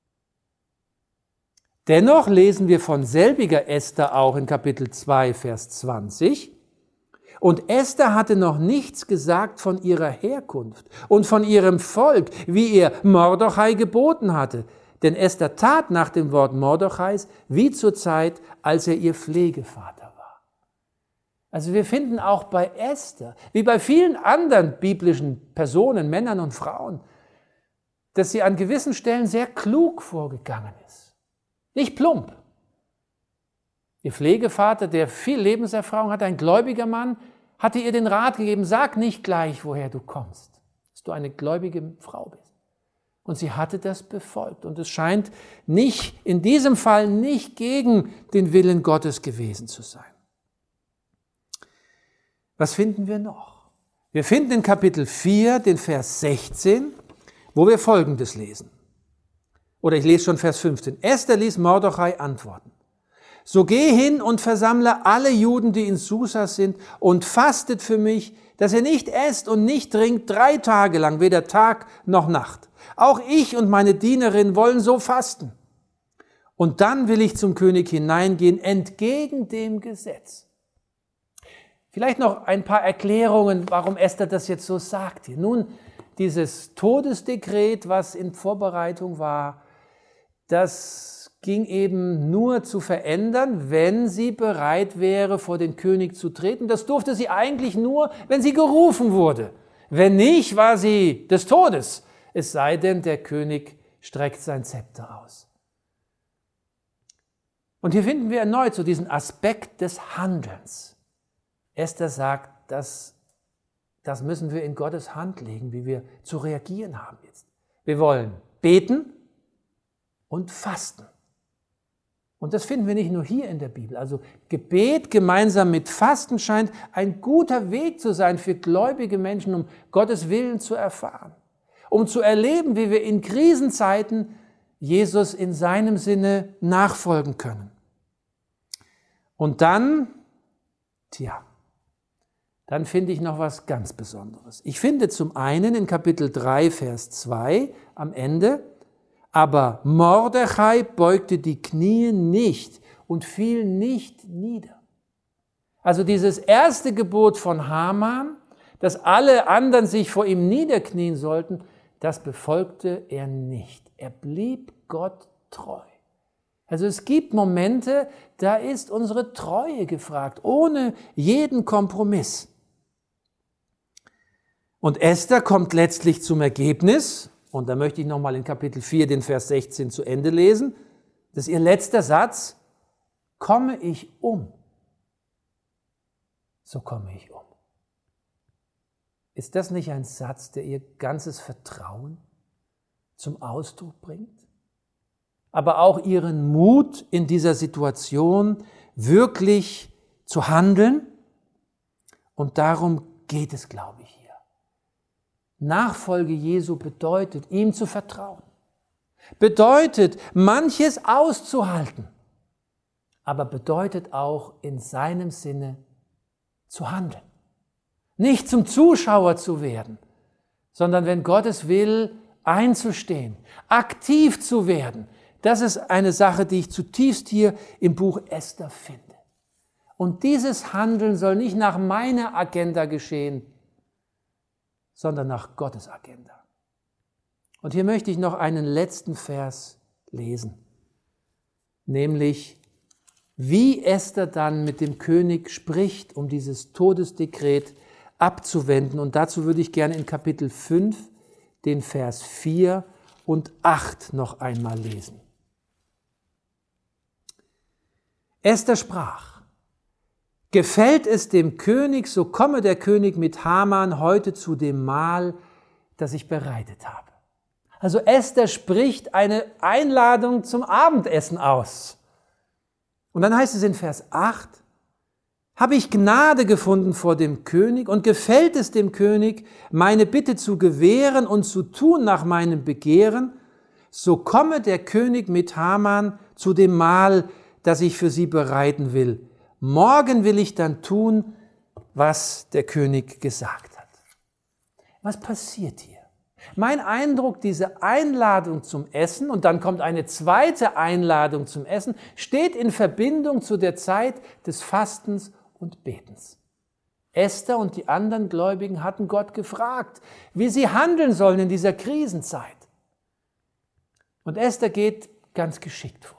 Dennoch lesen wir von selbiger Esther auch in Kapitel 2, Vers 20. Und Esther hatte noch nichts gesagt von ihrer Herkunft und von ihrem Volk, wie ihr Mordechai geboten hatte. Denn Esther tat nach dem Wort Mordechais wie zur Zeit, als er ihr Pflegevater war. Also wir finden auch bei Esther, wie bei vielen anderen biblischen Personen, Männern und Frauen, dass sie an gewissen Stellen sehr klug vorgegangen ist. Nicht plump. Ihr Pflegevater, der viel Lebenserfahrung hat, ein gläubiger Mann, hatte ihr den Rat gegeben, sag nicht gleich, woher du kommst, dass du eine gläubige Frau bist. Und sie hatte das befolgt. Und es scheint nicht, in diesem Fall nicht gegen den Willen Gottes gewesen zu sein. Was finden wir noch? Wir finden in Kapitel 4 den Vers 16, wo wir Folgendes lesen. Oder ich lese schon Vers 15. Esther ließ Mordechai antworten: So geh hin und versammle alle Juden, die in Susa sind, und fastet für mich, dass ihr nicht esst und nicht trinkt 3 Tage lang, weder Tag noch Nacht. Auch ich und meine Dienerin wollen so fasten. Und dann will ich zum König hineingehen, entgegen dem Gesetz. Vielleicht noch ein paar Erklärungen, warum Esther das jetzt so sagt hier. Nun, dieses Todesdekret, was in Vorbereitung war, das ging eben nur zu verändern, wenn sie bereit wäre, vor den König zu treten. Das durfte sie eigentlich nur, wenn sie gerufen wurde. Wenn nicht, war sie des Todes. Es sei denn, der König streckt sein Zepter aus. Und hier finden wir erneut so diesen Aspekt des Handelns. Esther sagt, das müssen wir in Gottes Hand legen, wie wir zu reagieren haben jetzt. Wir wollen beten und fasten. Und das finden wir nicht nur hier in der Bibel. Also Gebet gemeinsam mit Fasten scheint ein guter Weg zu sein für gläubige Menschen, um Gottes Willen zu erfahren. Um zu erleben, wie wir in Krisenzeiten Jesus in seinem Sinne nachfolgen können. Und dann finde ich noch was ganz Besonderes. Ich finde zum einen in Kapitel 3, Vers 2 am Ende: Aber Mordechai beugte die Knie nicht und fiel nicht nieder. Also dieses erste Gebot von Haman, dass alle anderen sich vor ihm niederknien sollten, das befolgte er nicht. Er blieb Gott treu. Also es gibt Momente, da ist unsere Treue gefragt, ohne jeden Kompromiss. Und Esther kommt letztlich zum Ergebnis, und da möchte ich nochmal in Kapitel 4 den Vers 16 zu Ende lesen, das ist ihr letzter Satz: Komme ich um, so komme ich um. Ist das nicht ein Satz, der ihr ganzes Vertrauen zum Ausdruck bringt? Aber auch ihren Mut in dieser Situation wirklich zu handeln? Und darum geht es, glaube ich, hier. Nachfolge Jesu bedeutet, ihm zu vertrauen. Bedeutet, manches auszuhalten. Aber bedeutet auch, in seinem Sinne zu handeln. Nicht zum Zuschauer zu werden, sondern wenn Gott es will, einzustehen, aktiv zu werden. Das ist eine Sache, die ich zutiefst hier im Buch Esther finde. Und dieses Handeln soll nicht nach meiner Agenda geschehen, sondern nach Gottes Agenda. Und hier möchte ich noch einen letzten Vers lesen, nämlich wie Esther dann mit dem König spricht, um dieses Todesdekret abzuwenden. Und dazu würde ich gerne in Kapitel 5 den Vers 4 und 8 noch einmal lesen. Esther sprach: Gefällt es dem König, so komme der König mit Haman heute zu dem Mahl, das ich bereitet habe. Also Esther spricht eine Einladung zum Abendessen aus. Und dann heißt es in Vers 8, habe ich Gnade gefunden vor dem König und gefällt es dem König, meine Bitte zu gewähren und zu tun nach meinem Begehren, so komme der König mit Haman zu dem Mahl, das ich für sie bereiten will. Morgen will ich dann tun, was der König gesagt hat. Was passiert hier? Mein Eindruck, diese Einladung zum Essen, und dann kommt eine zweite Einladung zum Essen, steht in Verbindung zu der Zeit des Fastens und Betens. Esther und die anderen Gläubigen hatten Gott gefragt, wie sie handeln sollen in dieser Krisenzeit. Und Esther geht ganz geschickt vor.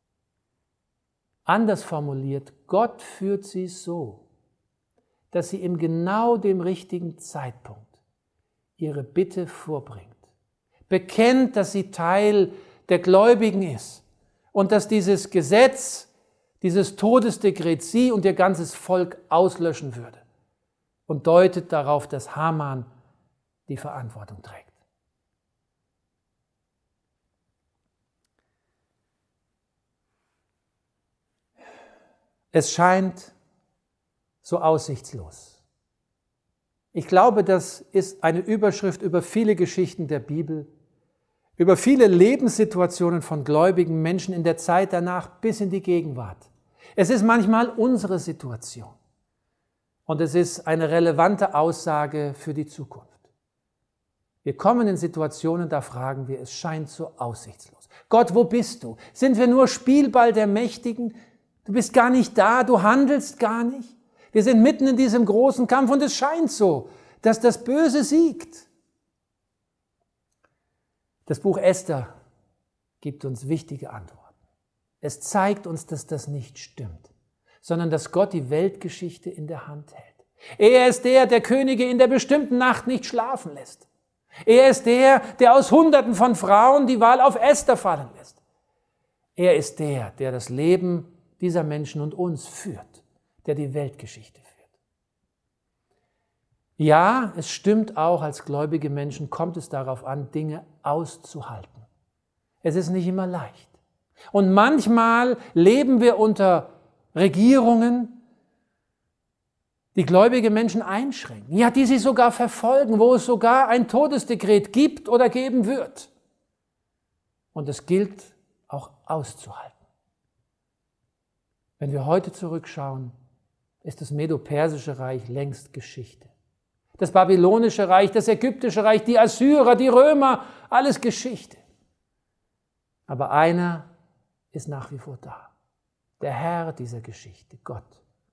Anders formuliert, Gott führt sie so, dass sie in genau dem richtigen Zeitpunkt ihre Bitte vorbringt. Bekennt, dass sie Teil der Gläubigen ist und dass dieses Gesetz, dieses Todesdekret sie und ihr ganzes Volk auslöschen würde. Und deutet darauf, dass Haman die Verantwortung trägt. Es scheint so aussichtslos. Ich glaube, das ist eine Überschrift über viele Geschichten der Bibel, über viele Lebenssituationen von gläubigen Menschen in der Zeit danach bis in die Gegenwart. Es ist manchmal unsere Situation und es ist eine relevante Aussage für die Zukunft. Wir kommen in Situationen, da fragen wir, es scheint so aussichtslos. Gott, wo bist du? Sind wir nur Spielball der Mächtigen? Du bist gar nicht da, du handelst gar nicht. Wir sind mitten in diesem großen Kampf und es scheint so, dass das Böse siegt. Das Buch Esther gibt uns wichtige Antworten. Es zeigt uns, dass das nicht stimmt, sondern dass Gott die Weltgeschichte in der Hand hält. Er ist der Könige in der bestimmten Nacht nicht schlafen lässt. Er ist der aus Hunderten von Frauen die Wahl auf Esther fallen lässt. Er ist der das Leben dieser Menschen und uns führt, der die Weltgeschichte führt. Ja, es stimmt auch, als gläubige Menschen kommt es darauf an, Dinge auszuhalten. Es ist nicht immer leicht. Und manchmal leben wir unter Regierungen, die gläubige Menschen einschränken, ja, die sie sogar verfolgen, wo es sogar ein Todesdekret gibt oder geben wird. Und es gilt auch auszuhalten. Wenn wir heute zurückschauen, ist das Medo-Persische Reich längst Geschichte. Das Babylonische Reich, das Ägyptische Reich, die Assyrer, die Römer, alles Geschichte. Aber einer ist nach wie vor da. Der Herr dieser Geschichte, Gott.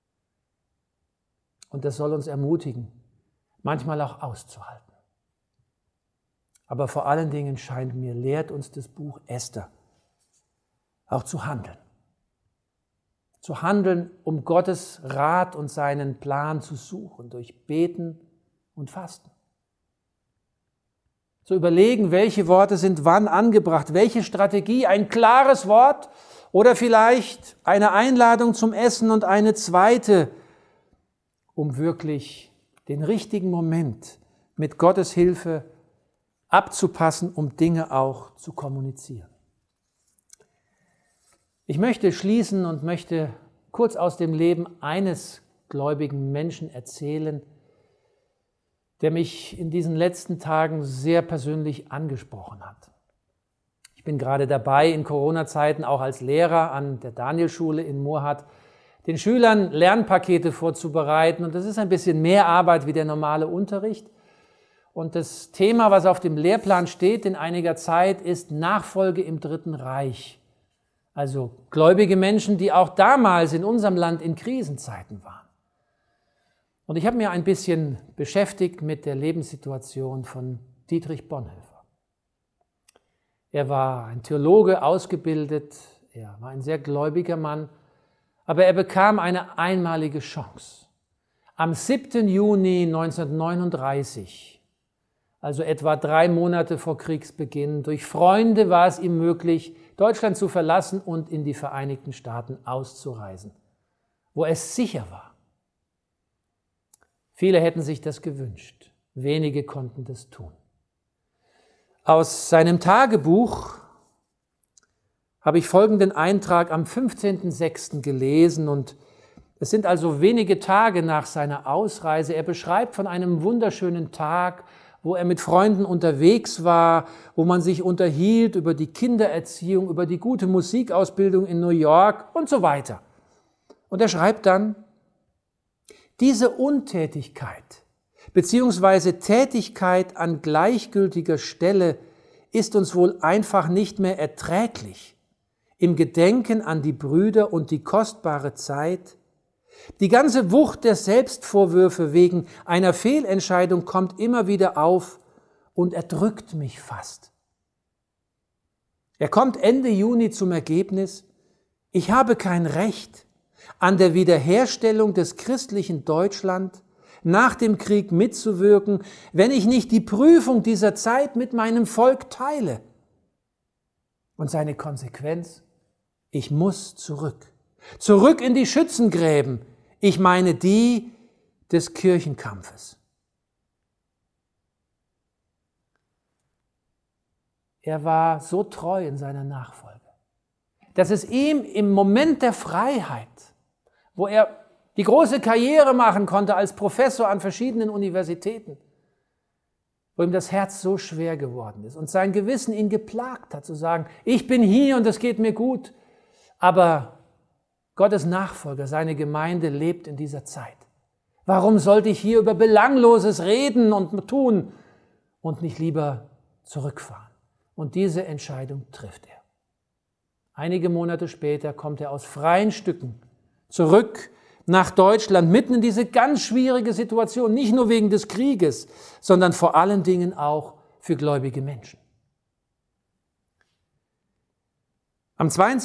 Und das soll uns ermutigen, manchmal auch auszuhalten. Aber vor allen Dingen scheint mir, lehrt uns das Buch Esther auch zu handeln. Zu handeln, um Gottes Rat und seinen Plan zu suchen, durch Beten und Fasten. Zu überlegen, welche Worte sind wann angebracht, welche Strategie, ein klares Wort oder vielleicht eine Einladung zum Essen und eine zweite, um wirklich den richtigen Moment mit Gottes Hilfe abzupassen, um Dinge auch zu kommunizieren. Ich möchte schließen und möchte kurz aus dem Leben eines gläubigen Menschen erzählen, der mich in diesen letzten Tagen sehr persönlich angesprochen hat. Ich bin gerade dabei, in Corona-Zeiten auch als Lehrer an der Danielschule in Murrhardt den Schülern Lernpakete vorzubereiten. Und das ist ein bisschen mehr Arbeit wie der normale Unterricht. Und das Thema, was auf dem Lehrplan steht in einiger Zeit, ist Nachfolge im Dritten Reich. Also gläubige Menschen, die auch damals in unserem Land in Krisenzeiten waren. Und ich habe mir ein bisschen beschäftigt mit der Lebenssituation von Dietrich Bonhoeffer. Er war ein Theologe, ausgebildet, er war ein sehr gläubiger Mann, aber er bekam eine einmalige Chance. Am 7. Juni 1939, also etwa 3 Monate vor Kriegsbeginn, durch Freunde war es ihm möglich, Deutschland zu verlassen und in die Vereinigten Staaten auszureisen, wo es sicher war. Viele hätten sich das gewünscht, wenige konnten das tun. Aus seinem Tagebuch habe ich folgenden Eintrag am 15.06. gelesen und es sind also wenige Tage nach seiner Ausreise. Er beschreibt von einem wunderschönen Tag, wo er mit Freunden unterwegs war, wo man sich unterhielt über die Kindererziehung, über die gute Musikausbildung in New York und so weiter. Und er schreibt dann, diese Untätigkeit beziehungsweise Tätigkeit an gleichgültiger Stelle ist uns wohl einfach nicht mehr erträglich. Im Gedenken an die Brüder und die kostbare Zeit. Die ganze Wucht der Selbstvorwürfe wegen einer Fehlentscheidung kommt immer wieder auf und erdrückt mich fast. Er kommt Ende Juni zum Ergebnis, ich habe kein Recht, an der Wiederherstellung des christlichen Deutschland nach dem Krieg mitzuwirken, wenn ich nicht die Prüfung dieser Zeit mit meinem Volk teile. Und seine Konsequenz? Ich muss zurück. Zurück in die Schützengräben. Ich meine die des Kirchenkampfes. Er war so treu in seiner Nachfolge, dass es ihm im Moment der Freiheit, wo er die große Karriere machen konnte als Professor an verschiedenen Universitäten, wo ihm das Herz so schwer geworden ist und sein Gewissen ihn geplagt hat, zu sagen, ich bin hier und es geht mir gut, aber Gottes Nachfolger, seine Gemeinde lebt in dieser Zeit. Warum sollte ich hier über Belangloses reden und tun und nicht lieber zurückfahren? Und diese Entscheidung trifft er. Einige Monate später kommt er aus freien Stücken zurück nach Deutschland, mitten in diese ganz schwierige Situation, nicht nur wegen des Krieges, sondern vor allen Dingen auch für gläubige Menschen. Am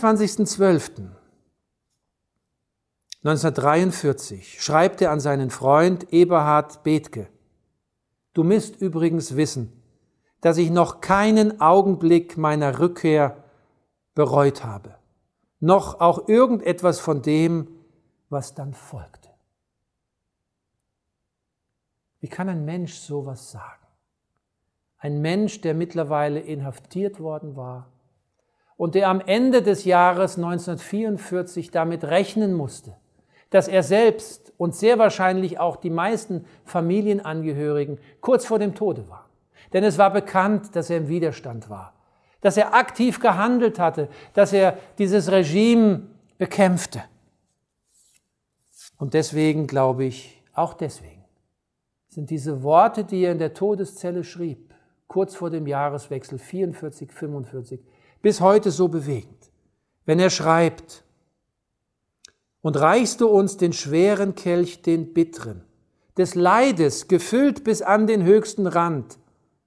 22.12.1943 schreibt er an seinen Freund Eberhard Bethge: Du müsst übrigens wissen, dass ich noch keinen Augenblick meiner Rückkehr bereut habe, noch auch irgendetwas von dem, was dann folgte. Wie kann ein Mensch sowas sagen? Ein Mensch, der mittlerweile inhaftiert worden war und der am Ende des Jahres 1944 damit rechnen musste, dass er selbst und sehr wahrscheinlich auch die meisten Familienangehörigen kurz vor dem Tode waren. Denn es war bekannt, dass er im Widerstand war, dass er aktiv gehandelt hatte, dass er dieses Regime bekämpfte. Und deswegen glaube ich, auch deswegen, sind diese Worte, die er in der Todeszelle schrieb, kurz vor dem Jahreswechsel 44, 45, bis heute so bewegend. Wenn er schreibt: Und reichst du uns den schweren Kelch, den bitteren, des Leides gefüllt bis an den höchsten Rand,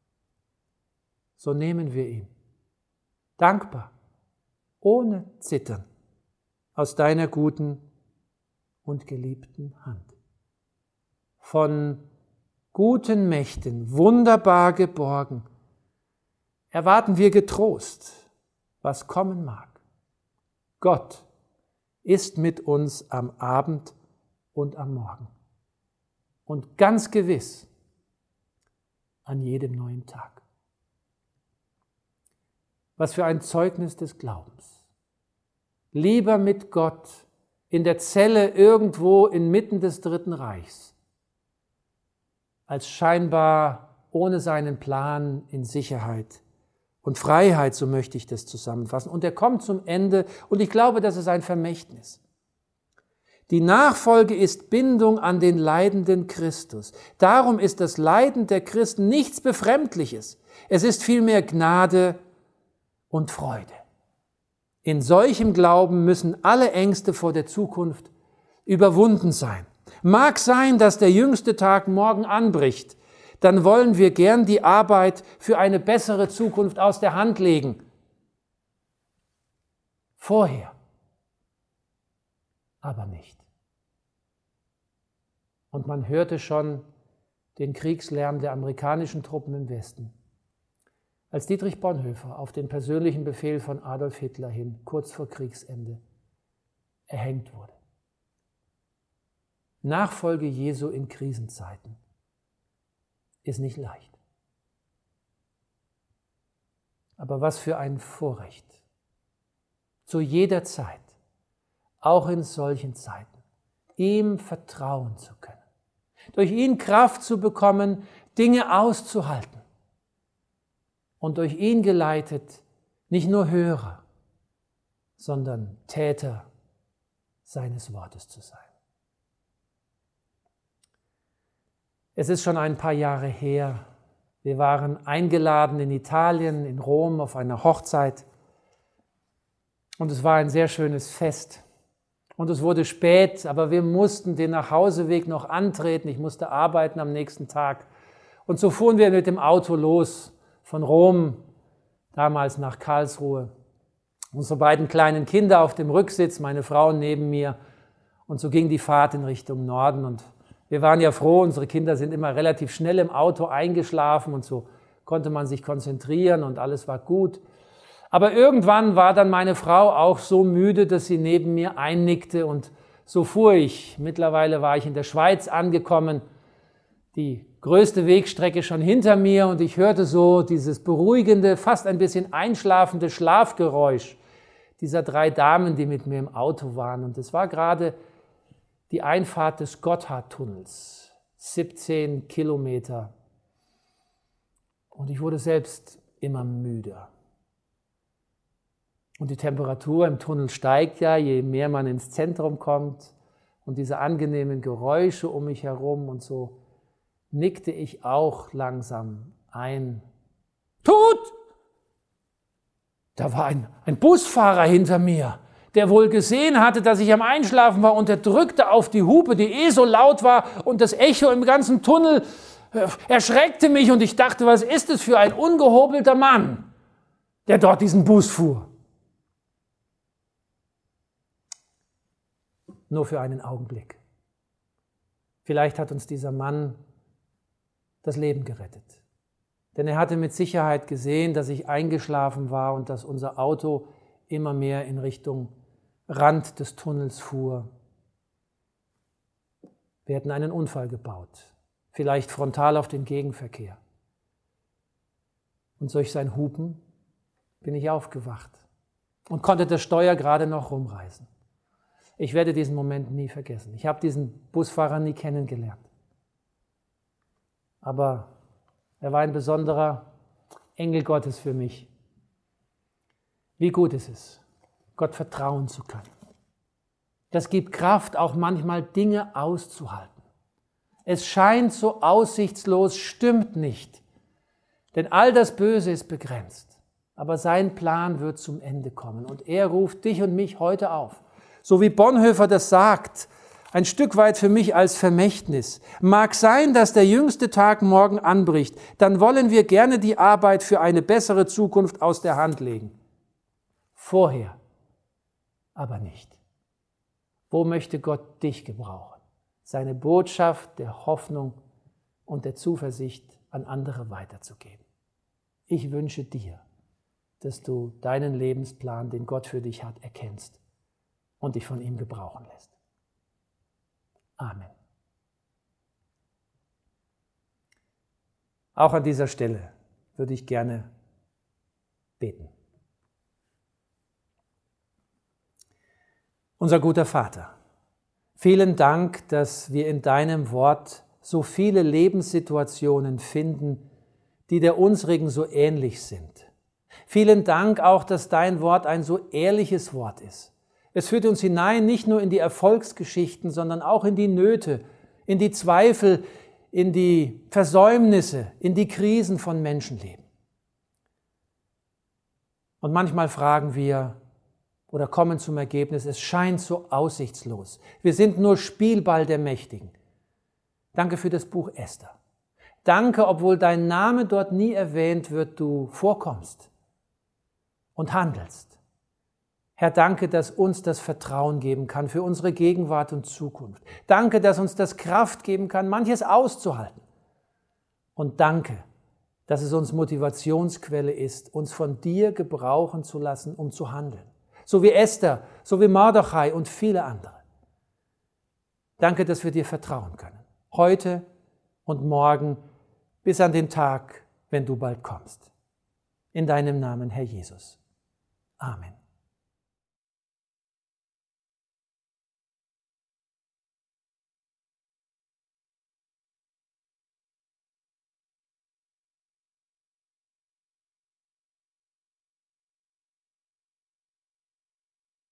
so nehmen wir ihn, dankbar, ohne Zittern, aus deiner guten und geliebten Hand. Von guten Mächten wunderbar geborgen, erwarten wir getrost, was kommen mag. Gott ist mit uns am Abend und am Morgen und ganz gewiss an jedem neuen Tag. Was für ein Zeugnis des Glaubens. Lieber mit Gott in der Zelle irgendwo inmitten des Dritten Reichs, als scheinbar ohne seinen Plan in Sicherheit und Freiheit, so möchte ich das zusammenfassen. Und er kommt zum Ende und ich glaube, das ist ein Vermächtnis. Die Nachfolge ist Bindung an den leidenden Christus. Darum ist das Leiden der Christen nichts Befremdliches. Es ist vielmehr Gnade und Freude. In solchem Glauben müssen alle Ängste vor der Zukunft überwunden sein. Mag sein, dass der jüngste Tag morgen anbricht, dann wollen wir gern die Arbeit für eine bessere Zukunft aus der Hand legen. Vorher aber nicht. Und man hörte schon den Kriegslärm der amerikanischen Truppen im Westen, als Dietrich Bonhoeffer auf den persönlichen Befehl von Adolf Hitler hin, kurz vor Kriegsende, erhängt wurde. Nachfolge Jesu in Krisenzeiten ist nicht leicht. Aber was für ein Vorrecht, zu jeder Zeit, auch in solchen Zeiten, ihm vertrauen zu können, durch ihn Kraft zu bekommen, Dinge auszuhalten und durch ihn geleitet, nicht nur Hörer, sondern Täter seines Wortes zu sein. Es ist schon ein paar Jahre her. Wir waren eingeladen in Italien, in Rom, auf einer Hochzeit. Und es war ein sehr schönes Fest. Und es wurde spät, aber wir mussten den Nachhauseweg noch antreten. Ich musste arbeiten am nächsten Tag. Und so fuhren wir mit dem Auto los von Rom, damals nach Karlsruhe. Unsere beiden kleinen Kinder auf dem Rücksitz, meine Frau neben mir. Und so ging die Fahrt in Richtung Norden. Und wir waren ja froh, unsere Kinder sind immer relativ schnell im Auto eingeschlafen und so konnte man sich konzentrieren und alles war gut. Aber irgendwann war dann meine Frau auch so müde, dass sie neben mir einnickte und so fuhr ich. Mittlerweile war ich in der Schweiz angekommen, die größte Wegstrecke schon hinter mir und ich hörte so dieses beruhigende, fast ein bisschen einschlafende Schlafgeräusch dieser 3 Damen, die mit mir im Auto waren. Und es war gerade die Einfahrt des Gotthardtunnels, 17 Kilometer. Und ich wurde selbst immer müder. Und die Temperatur im Tunnel steigt ja, je mehr man ins Zentrum kommt. Und diese angenehmen Geräusche um mich herum und so nickte ich auch langsam ein. Tut! Da war ein Busfahrer hinter mir, der wohl gesehen hatte, dass ich am Einschlafen war, und er drückte auf die Hupe, die so laut war, und das Echo im ganzen Tunnel erschreckte mich, und ich dachte, was ist es für ein ungehobelter Mann, der dort diesen Bus fuhr. Nur für einen Augenblick. Vielleicht hat uns dieser Mann das Leben gerettet. Denn er hatte mit Sicherheit gesehen, dass ich eingeschlafen war und dass unser Auto immer mehr in Richtung Rand des Tunnels fuhr. Wir hätten einen Unfall gebaut, vielleicht frontal auf den Gegenverkehr. Und durch sein Hupen bin ich aufgewacht und konnte das Steuer gerade noch rumreißen. Ich werde diesen Moment nie vergessen. Ich habe diesen Busfahrer nie kennengelernt. Aber er war ein besonderer Engel Gottes für mich. Wie gut ist es, Gott vertrauen zu können. Das gibt Kraft, auch manchmal Dinge auszuhalten. Es scheint so aussichtslos, stimmt nicht. Denn all das Böse ist begrenzt. Aber sein Plan wird zum Ende kommen. Und er ruft dich und mich heute auf. So wie Bonhoeffer das sagt, ein Stück weit für mich als Vermächtnis. Mag sein, dass der jüngste Tag morgen anbricht, dann wollen wir gerne die Arbeit für eine bessere Zukunft aus der Hand legen. Vorher aber nicht. Wo möchte Gott dich gebrauchen? Seine Botschaft der Hoffnung und der Zuversicht an andere weiterzugeben. Ich wünsche dir, dass du deinen Lebensplan, den Gott für dich hat, erkennst und dich von ihm gebrauchen lässt. Amen. Auch an dieser Stelle würde ich gerne beten. Unser guter Vater, vielen Dank, dass wir in deinem Wort so viele Lebenssituationen finden, die der unsrigen so ähnlich sind. Vielen Dank auch, dass dein Wort ein so ehrliches Wort ist. Es führt uns hinein nicht nur in die Erfolgsgeschichten, sondern auch in die Nöte, in die Zweifel, in die Versäumnisse, in die Krisen von Menschenleben. Und manchmal fragen wir oder kommen zum Ergebnis, es scheint so aussichtslos. Wir sind nur Spielball der Mächtigen. Danke für das Buch Esther. Danke, obwohl dein Name dort nie erwähnt wird, du vorkommst und handelst. Herr, danke, dass uns das Vertrauen geben kann für unsere Gegenwart und Zukunft. Danke, dass uns das Kraft geben kann, manches auszuhalten. Und danke, dass es uns Motivationsquelle ist, uns von dir gebrauchen zu lassen, um zu handeln. So wie Esther, so wie Mardochai und viele andere. Danke, dass wir dir vertrauen können. Heute und morgen bis an den Tag, wenn du bald kommst. In deinem Namen, Herr Jesus. Amen.